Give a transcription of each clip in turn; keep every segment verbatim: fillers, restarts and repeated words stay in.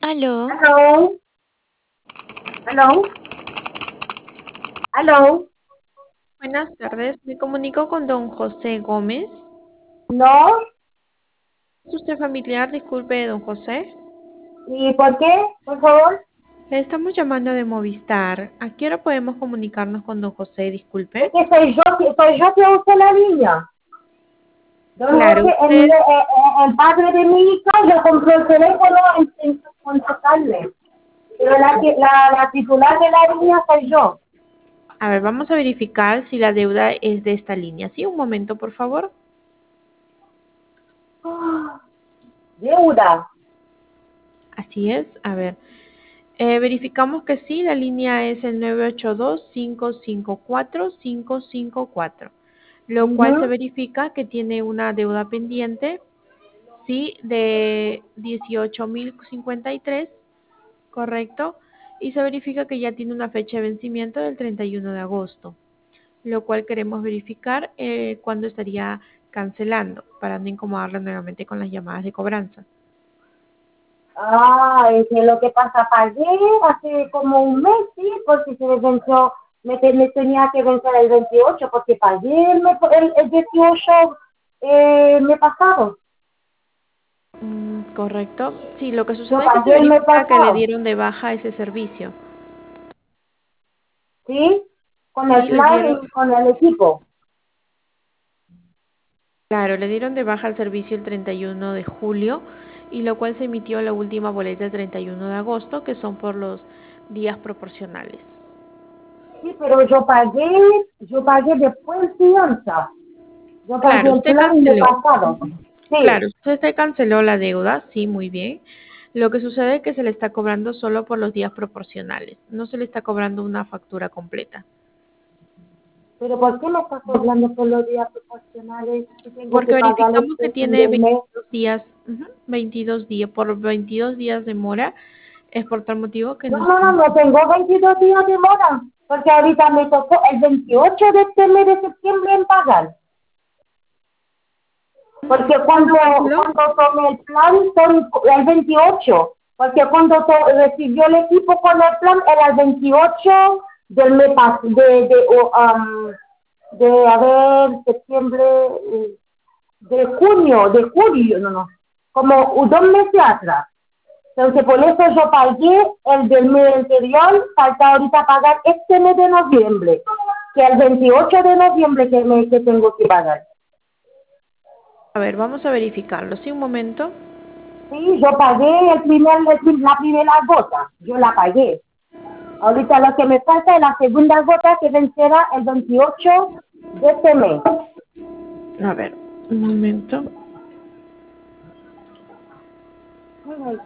Aló, Aló, aló, aló. Buenas tardes, me comunico con don José Gómez. No, ¿Es usted familiar? Disculpe, don José. ¿y por qué? Por favor. Le estamos llamando de Movistar. ¿A qué hora podemos comunicarnos con don José? Es Disculpe. que soy yo, que- soy yo que uso la línea. Don Claro, José, el, usted, eh, eh, el padre de mi hija, yo compré el teléfono en, en contratarle. Pero la, que- la, la titular de la línea soy yo. a ver, vamos a verificar si la deuda es de esta línea. Sí, un momento, por favor. Ah, deuda. Así es, a ver. Eh, verificamos que sí, la línea es el nueve ocho dos, cinco cinco cuatro, cinco cinco cuatro, lo cual se Ujú. verifica que tiene una deuda pendiente. Sí, de dieciocho mil cincuenta y tres, correcto. Y se verifica que ya tiene una fecha de vencimiento del treinta y uno de agosto, lo cual queremos verificar eh, cuándo estaría cancelando para no incomodarla nuevamente con las llamadas de cobranza. Ah, es que lo que pasa, pagué hace como un mes, sí, porque se me venció, me, te- me tenía que vencer el veintiocho, porque pagué el, me- el, el dieciocho eh, me pasado. Mm, correcto. Sí, lo que Yo sucede es que se pagué el mes verifica que le pasado, dieron de baja ese servicio. ¿sí? Con el Sí, le plan dieron, y con el equipo. claro, le dieron de baja el servicio el treinta y uno de julio, y lo cual se emitió la última boleta el treinta y uno de agosto, que son por los días proporcionales. Sí, pero yo pagué, yo pagué después fianza. Yo pagué Claro, el usted plan el mes canceló. pasado. Sí, Claro, usted canceló la deuda, sí, muy bien. Lo que sucede es que se le está cobrando solo por los días proporcionales, no se le está cobrando una factura completa. pero ¿por qué me estás cobrando por los días proporcionales si tengo Porque que pagar verificamos que este fin tiene del mes? veintidós días, ujú, veintidós días, por veintidós días de mora, es por tal motivo que No, no no, no, estamos. no tengo veintidós días de mora, porque ahorita me tocó el veintiocho de este mes de septiembre en pagar. Porque ¿Cuándo cuando, canceló? cuando tomé el plan son el veintiocho, porque cuando to- recibió el equipo con el plan era el veintiocho del mes pas- de, de, o, um, de, a ver, septiembre, eh, de junio, de julio, no, no, como dos meses atrás. Entonces, por eso yo pagué el del mes anterior, falta ahorita pagar este mes de noviembre, que el veintiocho de noviembre que, me, que tengo que pagar. A ver, vamos a verificarlo. Sí, un momento. Sí, yo pagué el primer, el prim- la primera gota, yo la pagué. Ahorita lo que me falta es la segunda gota que vencerá el veintiocho de este mes. A ver, un momento. Ay,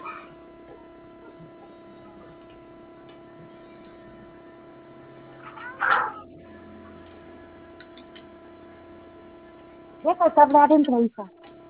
deja de hablar entre hija.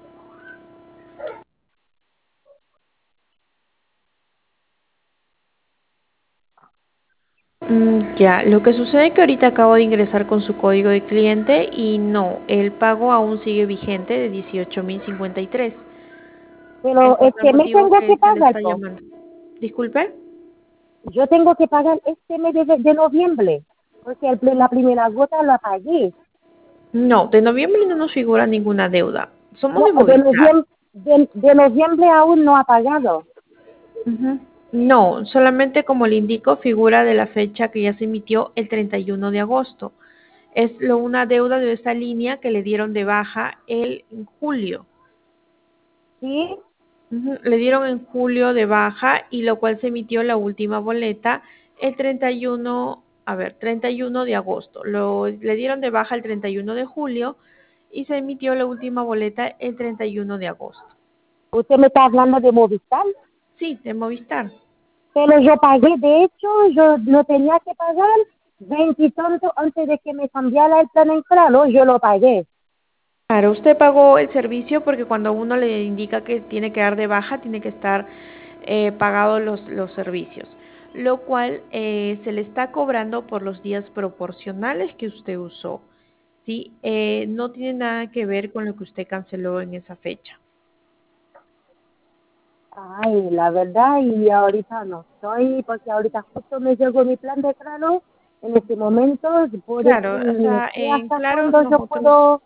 Mm, ya, lo que sucede es que ahorita acabo de ingresar con su código de cliente y no, el pago aún sigue vigente de dieciocho mil cincuenta y tres. Es Pero por tal este mes motivo tengo que que se le pagar, está po. llamando. Disculpe. Yo tengo que pagar este mes de, de noviembre, porque el, la primera gota la pagué. No, de noviembre no nos figura ninguna deuda. Somos No, de de Movistar. noviembre, de, de noviembre aún no ha pagado. Ujú. No, solamente como le indico, figura de la fecha que ya se emitió el treinta y uno de agosto. Es lo, una deuda de esta línea que le dieron de baja el en julio. ¿Sí? Ujú, le dieron en julio de baja y lo cual se emitió la última boleta el treinta y uno, a ver, treinta y uno de agosto. Lo, le dieron de baja el treinta y uno de julio y se emitió la última boleta el treinta y uno de agosto. Usted me está hablando de Movistar, Sí, de Movistar. pero yo pagué, de hecho, yo no tenía que pagar veinte y tanto antes de que me cambiara el plan en claro, yo lo pagué. Claro, usted pagó el servicio porque cuando uno le indica que tiene que dar de baja, tiene que estar eh, pagado los, los servicios, lo cual eh, se le está cobrando por los días proporcionales que usted usó. ¿Sí? Eh, no tiene nada que ver con lo que usted canceló en esa fecha. Ay, la verdad, y ahorita no estoy, porque ahorita justo me llegó mi plan de Claro en este momento, por eso Claro, o no sea, sé en hasta claro cuándo yo nosotros, puedo,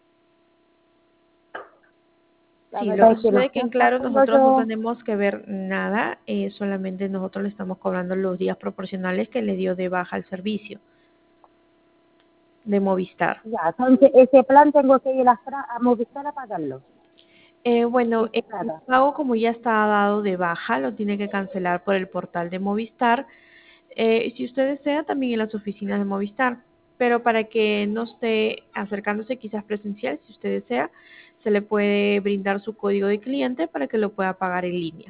la sí, lo verdad que es que no sucede es sé que en hasta claro cuándo nosotros no yo, tenemos que ver nada, eh, solamente nosotros le estamos cobrando los días proporcionales que le dio de baja el servicio de Movistar. ya, entonces ese plan tengo que ir a, Fra- a Movistar a pagarlo, Eh, bueno, ese el plata. pago como ya está dado de baja, lo tiene que cancelar por el portal de Movistar. Eh, si usted desea, también en las oficinas de Movistar, pero para que no esté acercándose quizás presencial, si usted desea, se le puede brindar su código de cliente para que lo pueda pagar en línea.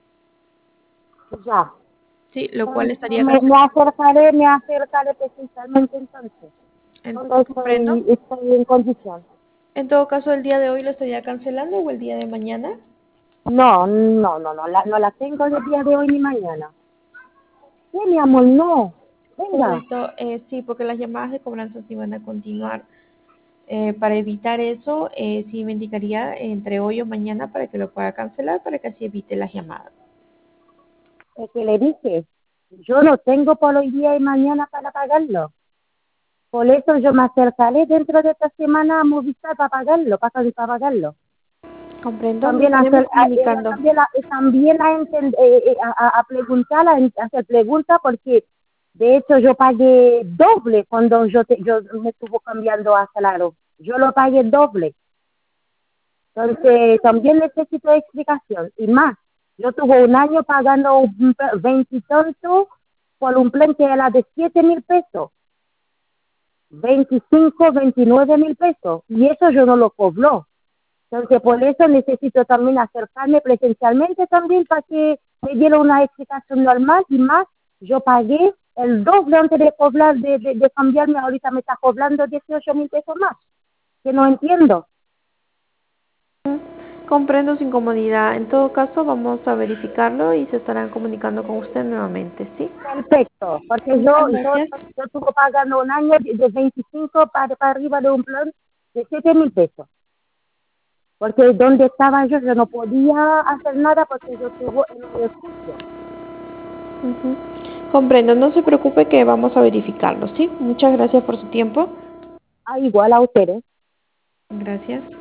Ya, Sí, lo cual entonces estaría me, me cancelado. acercaré, me acercaré presencialmente entonces, En- cuando ¿Comprendo? estoy, estoy en condición. En todo caso, el día de hoy lo estaría cancelando o el día de mañana. No, no, no, no, la, no la tengo el día de hoy ni mañana. Sí, mi amor, no. Venga. Correcto, eh, sí, porque las llamadas de cobranza sí van a continuar. Eh, para evitar eso, eh, sí me indicaría entre hoy o mañana para que lo pueda cancelar, para que así evite las llamadas. Es que le dije, yo no tengo por hoy día y mañana para pagarlo. Por eso yo me acercaré dentro de esta semana a Movistar para pagarlo, para, para pagarlo. Comprendo, nos También estaremos hacer, a, ella comunicando. también, a, también a, enten- eh, eh, a, a- a preguntarla, a hacer preguntas, porque de hecho yo pagué doble cuando yo, te, yo me estuvo cambiando a Claro. Yo lo pagué doble. Entonces, también necesito explicación. Y más, yo tuve un año pagando un pe- veinte y tanto por un plan que era de siete mil pesos, veinticinco, veintinueve mil pesos. Y eso yo no lo cobró. Entonces, por eso necesito también acercarme presencialmente también para que me diera una explicación normal. Y más, yo pagué el doble antes de cobrar, de, de, de cambiarme. Ahorita me está cobrando dieciocho mil pesos más. Que no entiendo. Comprendo su incomodidad. En todo caso, vamos a verificarlo y se estarán comunicando con usted nuevamente, ¿sí? Perfecto, porque Muchas yo, yo, gracias. yo estuve pagando un año de de veinticinco para, para arriba de un plan de siete mil pesos, porque donde estaba yo, yo no podía hacer nada porque yo estuve en un refugio. Ujú. Comprendo, no se preocupe que vamos a verificarlo, ¿sí? Muchas gracias por su tiempo. Ah, igual a ustedes. Gracias.